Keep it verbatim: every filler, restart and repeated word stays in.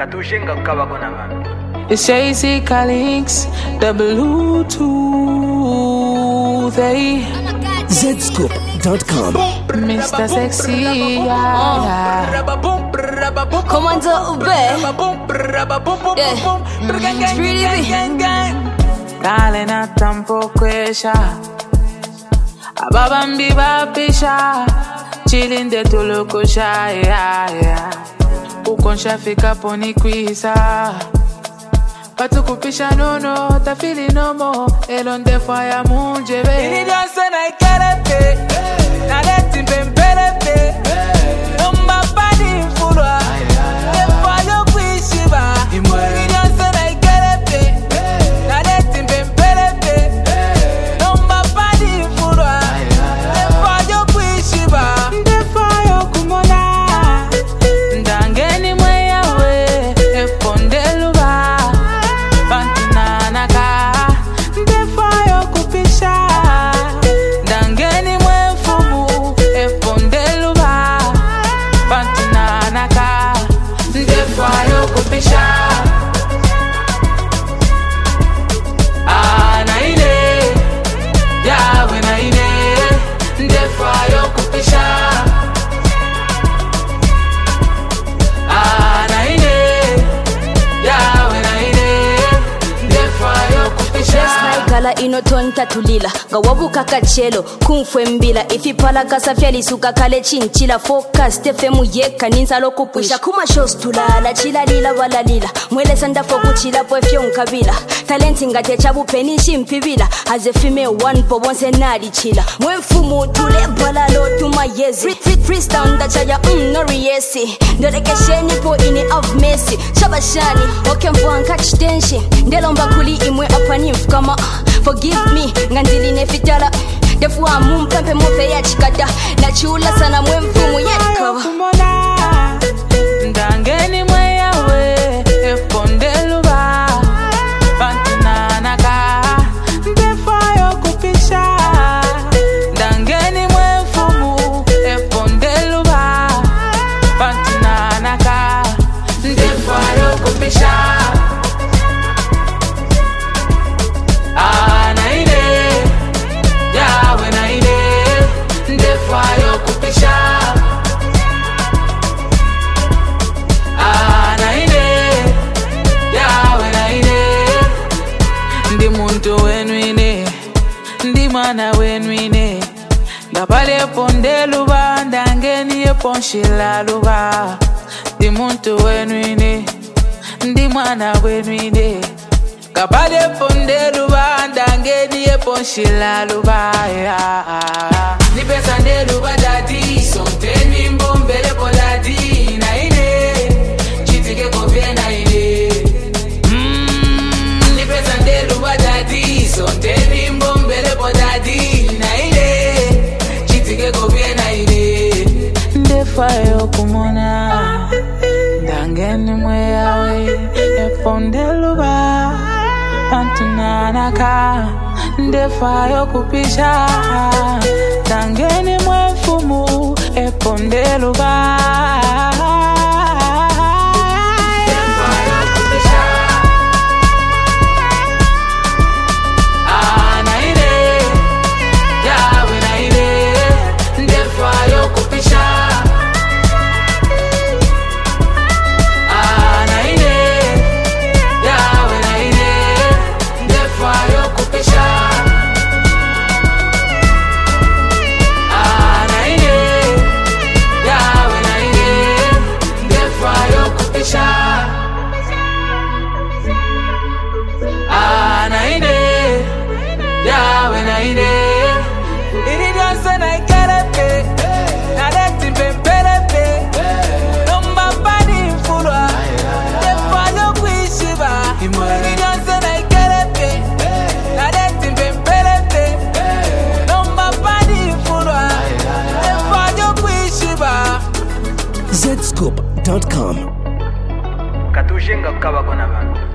Katushenga kukaba kona man. It's J C Calix, the Bluetooth, hey. Zscoop dot com. Mister Sexy, yeah, yeah. Commander Ube, yeah, it's pretty big. Dale na tampoco esha, ababambi bapisha, chilling de tulukosha, yeah, yeah. Ukonsha fika poni kwisa, patukupisha nono, tafili nomo, elonde fire munjebe. Ini janse na ikerepe, na leti mpemperepe, nomba pani mfulwa, defa yo kwishiba. Ini janse na ikerepe, na leti mpemperepe, nomba pani mfulwa, defa yo kwishiba. Defa yo kumona, ndangeni mweyawe, epondeluba, bantunanaka. Defa yo kupisha, ndangeni mwefumu, epondeluba, bantunanaka. Defa yo kupisha, ah naine, yawe naine. Defa yo kupisha, ah naine, yawe naine. Defa yo kupisha. Kala inotonta tulila gawabuka kachelo kumfwe mbila ifipala kasafya lisuka kale chinchila focus tefemu yeka ninzalo kupusha kuma shows tulala chila lila wala lila mwele sanda foku chila pwefyo nkabila talenti ngate chabu penishi mpibila as a female one po once nadi chila mwefumu tule balalo tuma yezi free free freestyle ndachaya mm no riesi ndolekesheni po ini of Messi chabashani okay mfwan catch tension ndelomba kuli imwe apani mfukama forgive me ngandili nefitala defu amu mpempe mofe ya chikata na chula sana mwe mfumu yekava ndangeni mweyawe epondeluba bantunanaka. Defa yo kupisha, ndangeni mwefumu epondeluba bantunanaka. Defa yo kupisha, ah naine, yawe naine. Defa yo kupisha, ah naine, yawe naine. Ndi muntu wenwine, ndi mwana wenwine, ngapale pondeluba, ndangeni eponshila luba. Ndi muntu wenwine, ndi mwana wenwine, ngapale pondeluba, ndangeni eponshila luba, yeah. Ni pesa ndeluba dadi, sonteni mbombele po dadi, naine, chitike kopye naine. Mm, ni pesa ndeluba dadi, sonteni mbombele po dadi, naine, chitike kopye naine. Defa yo kumona, ndangeni mweyawe epondeluba bantunanaka. Defa yo kupisha, ndangeni mwefumu epondeluba. Defa yo kupisha, Ah naine, yawe naine. Defa yo kupisha, ah naine, yawe naine. Defa yo kupisha, ah naine, yawe naine. Defa yo kupisha, ah naine, yawe naine. ini janse na ikerepe, na leti mpemperepe, nomba pani mfulwa, defa yo kwishiba. Ini janse na ikerepe, na leti mpemperepe, nomba pani mfulwa, defa yo kwishiba. Zscoop dot com. Katushenga kukaba kona man.